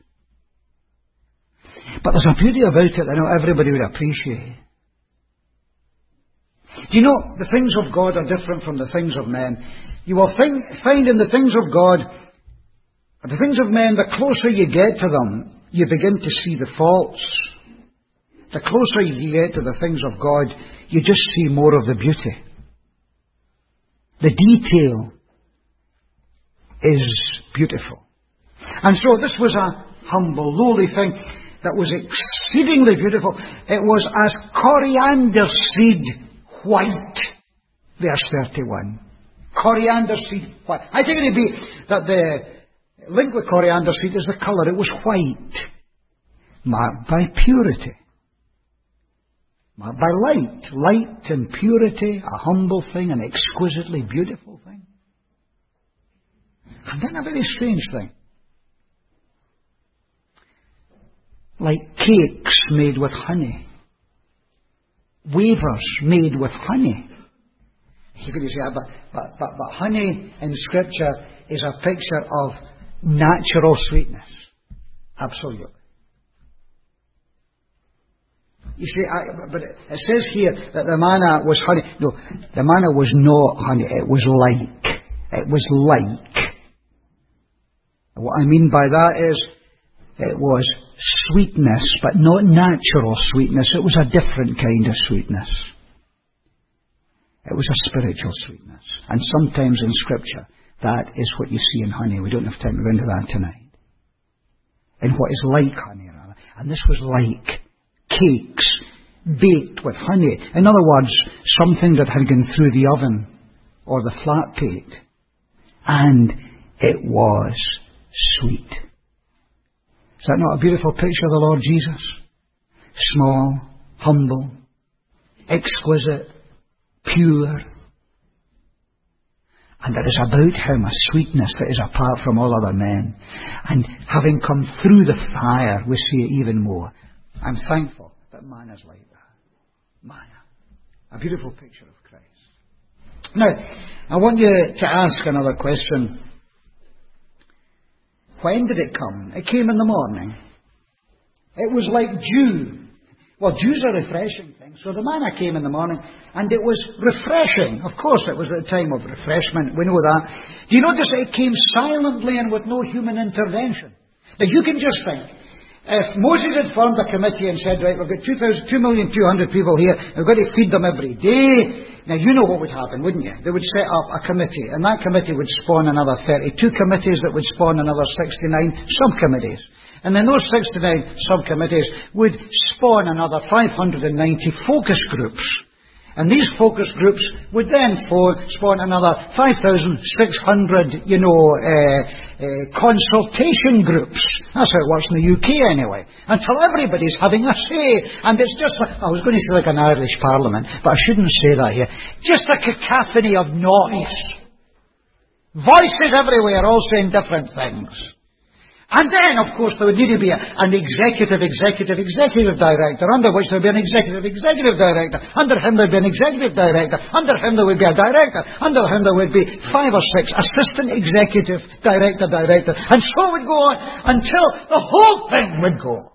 But there's a beauty about it that not everybody would appreciate. Do you know, the things of God are different from the things of men. You will find in the things of God, the things of men, the closer you get to them, you begin to see the faults. The closer you get to the things of God, you just see more of the beauty. The detail is beautiful. And so this was a humble, lowly thing that was exceedingly beautiful. It was as coriander seed white. Verse 31. Coriander seed white. I think it would be that the link with coriander seed is the colour. It was white. Marked by purity. Marked by light. Light and purity. A humble thing. An exquisitely beautiful thing. And then a very strange thing. Like cakes made with honey. Wafers made with honey. You could say, but honey in Scripture is a picture of natural sweetness. Absolutely. You see, but it says here that the manna was honey. No, the manna was not honey. It was like. It was like. And what I mean by that is, it was sweetness, but not natural sweetness. It was a different kind of sweetness. It was a spiritual sweetness. And sometimes in Scripture, that is what you see in honey. We don't have time to go into that tonight. And what is like honey, rather. And this was like cakes baked with honey. In other words, something that had gone through the oven or the flat plate. And it was sweet. Is that not a beautiful picture of the Lord Jesus? Small, humble, exquisite, pure. And there is about him a sweetness that is apart from all other men. And having come through the fire, we see it even more. I'm thankful that manna is like that. Manna. A beautiful picture of Christ. Now, I want you to ask another question. When did it come? It came in the morning. It was like dew. Well, dew's a refreshing thing. So the manna came in the morning, and it was refreshing. Of course, it was at the time of refreshment. We know that. Do you notice that it came silently and with no human intervention? Now, you can just think. If Moses had formed a committee and said, right, we've got 2,200,200 people here, we've got to feed them every day. Now, you know what would happen, wouldn't you? They would set up a committee, and that committee would spawn another 32 committees that would spawn another 69 subcommittees. And then those 69 subcommittees would spawn another 590 focus groups. And these focus groups would then spawn another 5,600, consultation groups. That's how it works in the UK anyway. Until everybody's having a say. And it's just like, I was going to say like an Irish parliament, but I shouldn't say that here. Just a cacophony of noise. Voices everywhere, all saying different things. And then, of course, there would need to be an executive director, under which there would be an executive director. Under him there would be an executive director. Under him there would be a director. Under him there would be 5 or 6 assistant executive director. And so it would go on until the whole thing would go.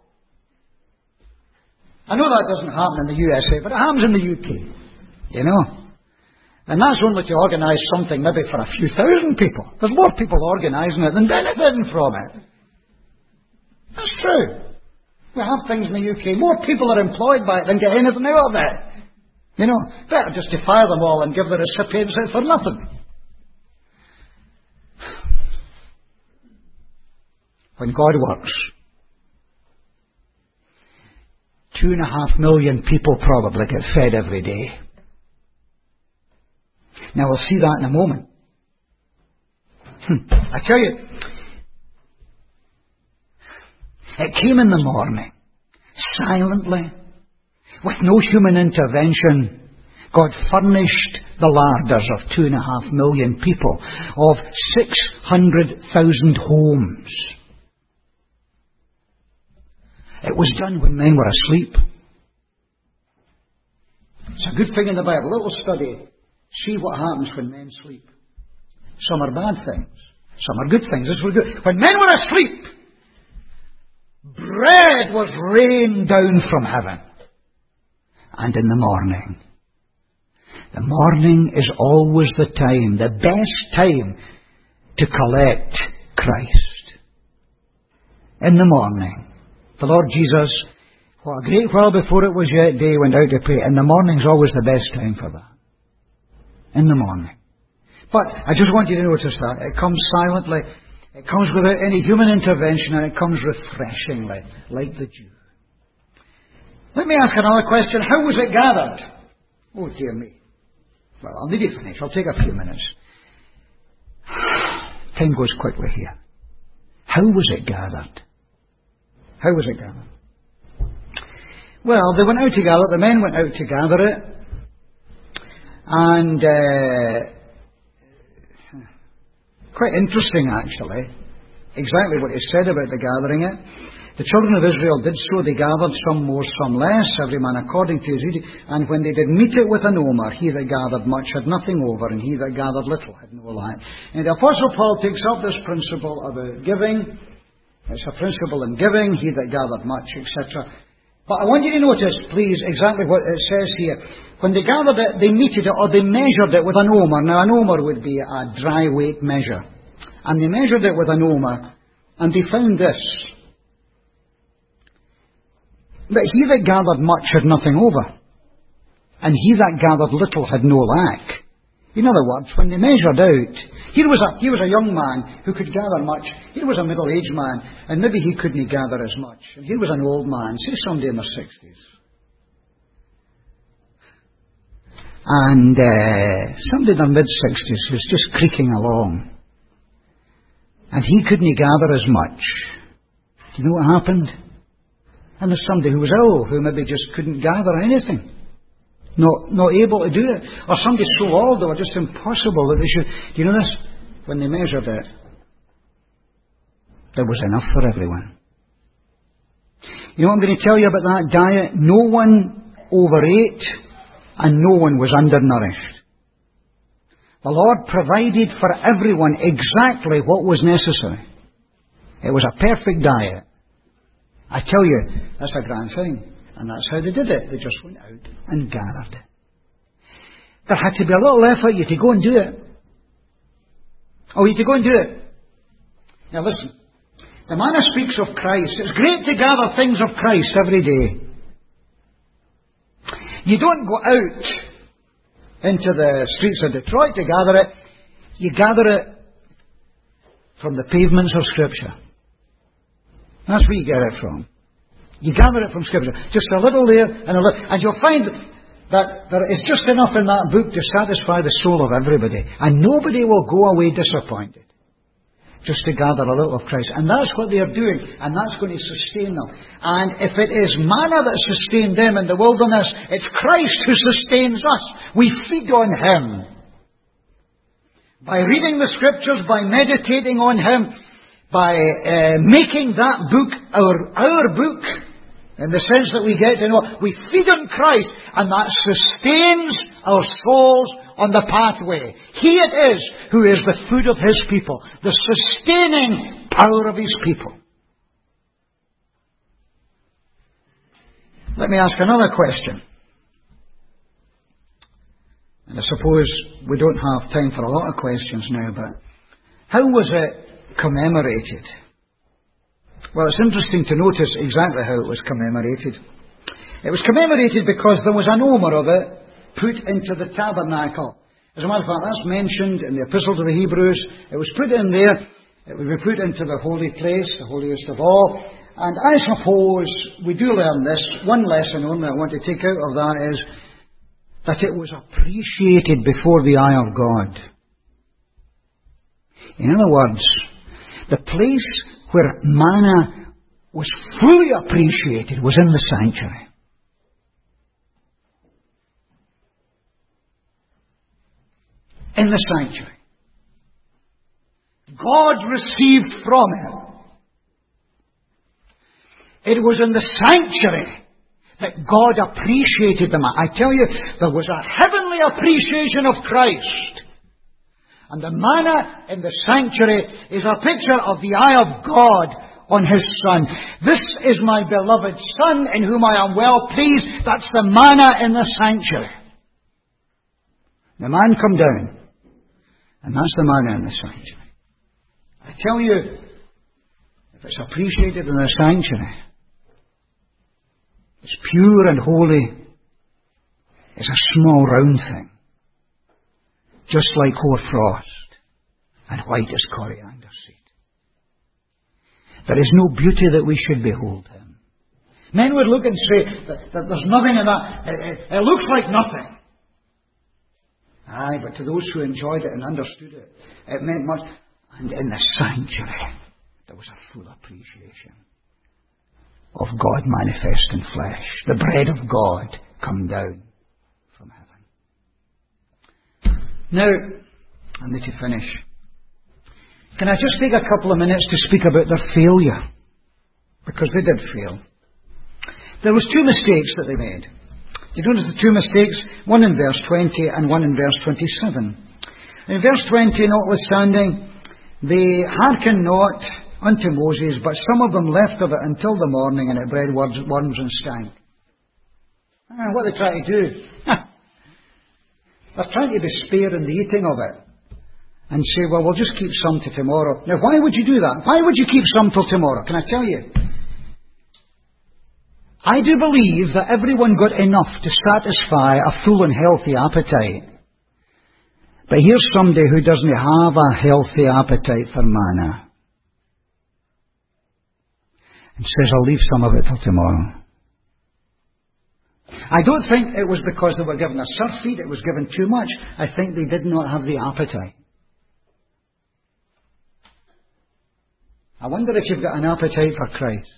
I know that doesn't happen in the USA, but it happens in the UK. You know. And that's only to organise something maybe for a few thousand people. There's more people organising it than benefiting from it. That's true. We have things in the UK. More people are employed by it than get anything out of it. You know, better just to fire them all and give the recipients it for nothing. When God works, 2.5 million people probably get fed every day. Now we'll see that in a moment. I tell you, it came in the morning, silently, with no human intervention. God furnished the larders of 2.5 million people, of 600,000 homes. It was done when men were asleep. It's a good thing in the Bible. A little study. See what happens when men sleep. Some are bad things. Some are good things. This was good. When men were asleep, bread was rained down from heaven. And in the morning is always the time, the best time to collect Christ. In the morning. The Lord Jesus, what a great while before it was yet day, went out to pray. And the morning's always the best time for that. In the morning. But I just want you to notice that. It comes silently. It comes without any human intervention, and it comes refreshingly, like the dew. Let me ask another question. How was it gathered? Oh, dear me. Well, I'll need to finish. I'll take a few minutes. Time goes quickly here. How was it gathered? How was it gathered? Well, they went out to gather it. The men went out to gather it. And quite interesting, actually, exactly what he said about the gathering it. The children of Israel did so. They gathered, some more, some less, every man according to his deed. And when they did meet it with an omer, he that gathered much had nothing over, and he that gathered little had no lack. And the Apostle Paul takes up this principle about giving. It's a principle in giving, he that gathered much, etc. But I want you to notice, please, exactly what it says here. When they gathered it, they meted it, or they measured it with an omer. Now, an omer would be a dry weight measure. And they measured it with an omer, and they found this. That he that gathered much had nothing over, and he that gathered little had no lack. In other words, when they measured out, here was a young man who could gather much. Here was a middle-aged man, and maybe he couldn't gather as much. And here was an old man, say somebody in their 60s. And somebody in their mid-60s who was just creaking along. And he couldn't gather as much. Do you know what happened? And there's somebody who was ill, who maybe just couldn't gather anything. Not able to do it. Or somebody so old, they were just impossible that they should. Do you know this? When they measured it, there was enough for everyone. You know what I'm going to tell you about that diet? No one overate, and no one was undernourished. The Lord provided for everyone exactly what was necessary. It was a perfect diet. I tell you, that's a grand thing. And that's how they did it. They just went out and gathered it. There had to be a little effort. You had to go and do it. Oh, you had to go and do it. Now listen. The manna speaks of Christ. It's great to gather things of Christ every day. You don't go out into the streets of Detroit to gather it. You gather it from the pavements of Scripture. That's where you get it from. You gather it from Scripture. Just a little there and a little. And you'll find that there is just enough in that book to satisfy the soul of everybody. And nobody will go away disappointed. Just to gather a little of Christ. And that's what they are doing. And that's going to sustain them. And if it is manna that sustained them in the wilderness, it's Christ who sustains us. We feed on Him. By reading the Scriptures, by meditating on Him, by making that book our book, in the sense that we get to know, we feed on Christ, and that sustains our souls on the pathway. He it is who is the food of His people, the sustaining power of His people. Let me ask another question. And I suppose we don't have time for a lot of questions now, but how was it commemorated? Well, it's interesting to notice exactly how it was commemorated. It was commemorated because there was an omer of it put into the tabernacle. As a matter of fact, that's mentioned in the Epistle to the Hebrews. It was put in there. It would be put into the holy place, the holiest of all. And I suppose we do learn this. One lesson only I want to take out of that is that it was appreciated before the eye of God. In other words, the place where manna was fully appreciated was in the sanctuary. In the sanctuary. God received from it. It was in the sanctuary that God appreciated them. I tell you, there was a heavenly appreciation of Christ. And the manna in the sanctuary is a picture of the eye of God on His Son. This is my beloved Son in whom I am well pleased. That's the manna in the sanctuary. The man come down. And that's the manna in the sanctuary. I tell you, if it's appreciated in the sanctuary, it's pure and holy. It's a small round thing. Just like hoarfrost and white as coriander seed. There is no beauty that we should behold Him. Men would look and say that there's nothing in that. It looks like nothing. Aye, but to those who enjoyed it and understood it, it meant much. And in the sanctuary, there was a full appreciation of God manifest in flesh. The bread of God come down from heaven. Now, I need to finish. Can I just take a couple of minutes to speak about their failure? Because they did fail. There was two mistakes that they made. You notice the two mistakes? One in verse 20 and one in verse 27. In verse 20, notwithstanding, they hearkened not unto Moses, but some of them left of it until the morning, and it bred worms and stank. What are they trying to do? They're trying to be sparing the eating of it. And say, well, we'll just keep some till tomorrow. Now, why would you do that? Why would you keep some till tomorrow? Can I tell you? I do believe that everyone got enough to satisfy a full and healthy appetite. But here's somebody who doesn't have a healthy appetite for manna. And says, I'll leave some of it till tomorrow. I don't think it was because they were given a surfeit, it was given too much. I think they did not have the appetite. I wonder if you've got an appetite for Christ.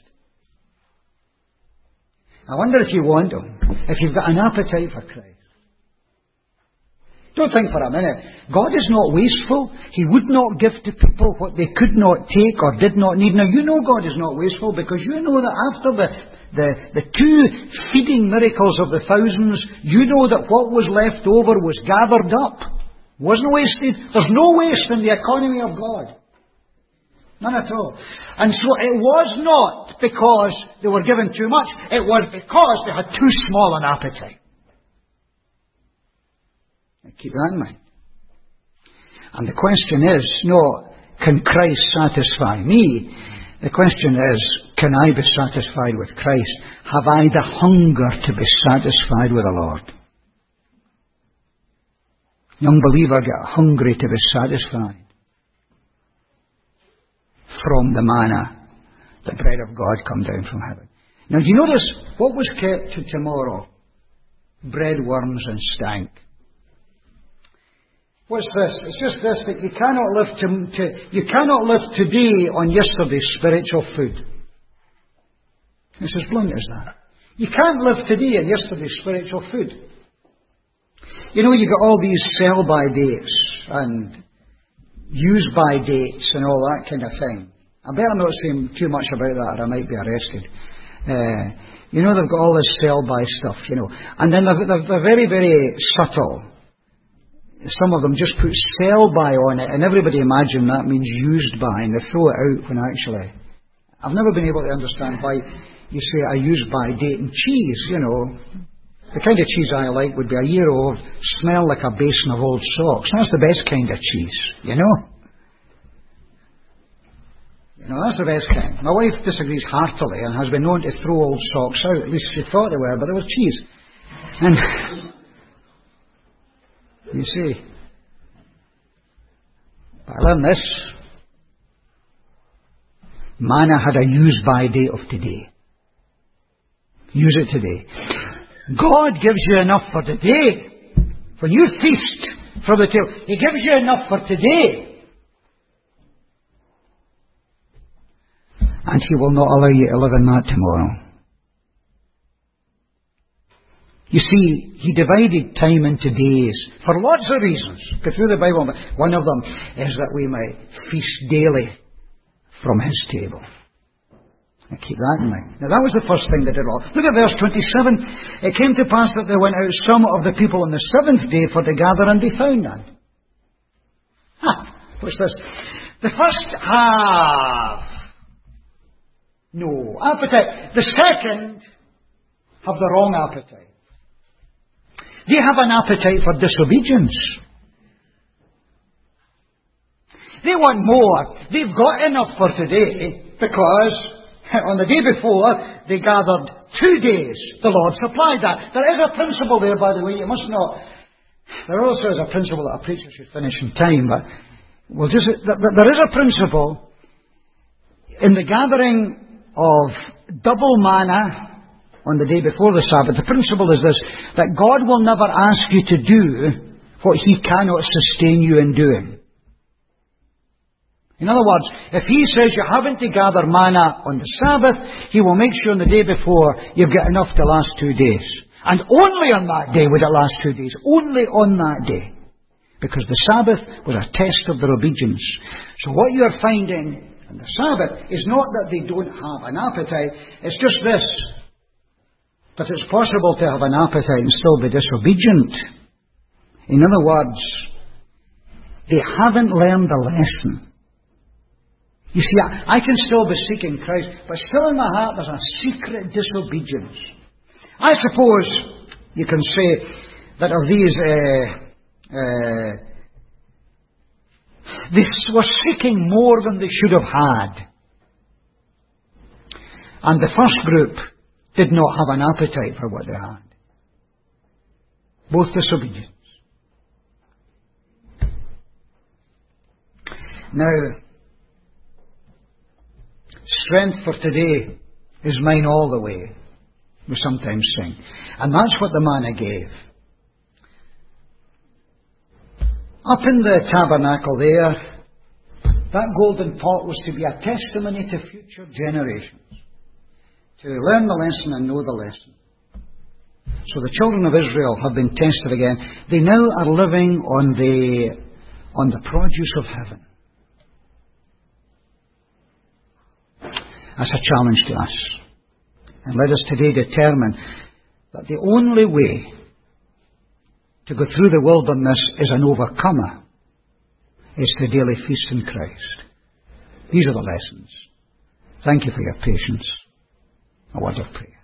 I wonder if you want Him. If you've got an appetite for Christ. Don't think for a minute. God is not wasteful. He would not give to people what they could not take or did not need. Now, you know God is not wasteful because you know that after the two feeding miracles of the thousands, you know that what was left over was gathered up. Wasn't wasted. There's no waste in the economy of God. None at all. And so it was not because they were given too much. It was because they had too small an appetite. Keep that in mind. And the question is not, can Christ satisfy me? The question is, can I be satisfied with Christ? Have I the hunger to be satisfied with the Lord? Young believer, get hungry to be satisfied from the manna, the bread of God come down from heaven. Now, do you notice what was kept to tomorrow? Bread, worms, and stank. What's this? It's just this, that you cannot live today on yesterday's spiritual food. It's as blunt as that. You can't live today on yesterday's spiritual food. You know, you got all these sell-by dates and use-by dates and all that kind of thing. I better not say too much about that or I might be arrested. You know, they've got all this sell-by stuff, you know. And then they're very, very subtle. Some of them just put sell-by on it, and everybody imagine that means used by, and they throw it out when actually... I've never been able to understand why you say a used by date in cheese, you know. The kind of cheese I like would be a year old, smell like a basin of old socks. That's the best kind of cheese, you know. You know, that's the best kind. My wife disagrees heartily and has been known to throw old socks out. At least she thought they were, but they were cheese. And you see, but I learned this. Manna had a use-by date of today. Use it today. God gives you enough for today. When you feast from the table, He gives you enough for today. And He will not allow you to live in that tomorrow. You see, He divided time into days for lots of reasons. Go through the Bible. One of them is that we might feast daily from His table. And keep that in mind. Now that was the first thing they did all. Look at verse 27. It came to pass that there went out some of the people on the seventh day for to gather, and they found none. What's this? The first have no appetite. The second have the wrong appetite. They have an appetite for disobedience. They want more. They've got enough for today because on the day before they gathered 2 days. The Lord supplied that. There is a principle there, by the way. You must not. There also is a principle that a preacher should finish in time, but there is a principle in the gathering of double manna on the day before the Sabbath. The principle is this, that God will never ask you to do what He cannot sustain you in doing. In other words, if He says you haven't to gather manna on the Sabbath, He will make sure on the day before you've got enough to last 2 days. And only on that day would it last 2 days. Only on that day. Because the Sabbath was a test of their obedience. So what you are finding on the Sabbath is not that they don't have an appetite. It's just this. That it's possible to have an appetite and still be disobedient. In other words, they haven't learned the lesson. You see, I can still be seeking Christ, but still in my heart there's a secret disobedience. I suppose you can say that of these, they were seeking more than they should have had. And the first group did not have an appetite for what they had. Both disobedience. Now, strength for today is mine all the way, we sometimes sing. And that's what the manna gave. Up in the tabernacle there, that golden pot was to be a testimony to future generations. To learn the lesson and know the lesson. So the children of Israel have been tested again. They now are living on the produce of heaven. That's a challenge to us. And let us today determine that the only way to go through the wilderness as an overcomer is to daily feast in Christ. These are the lessons. Thank you for your patience. A word of prayer.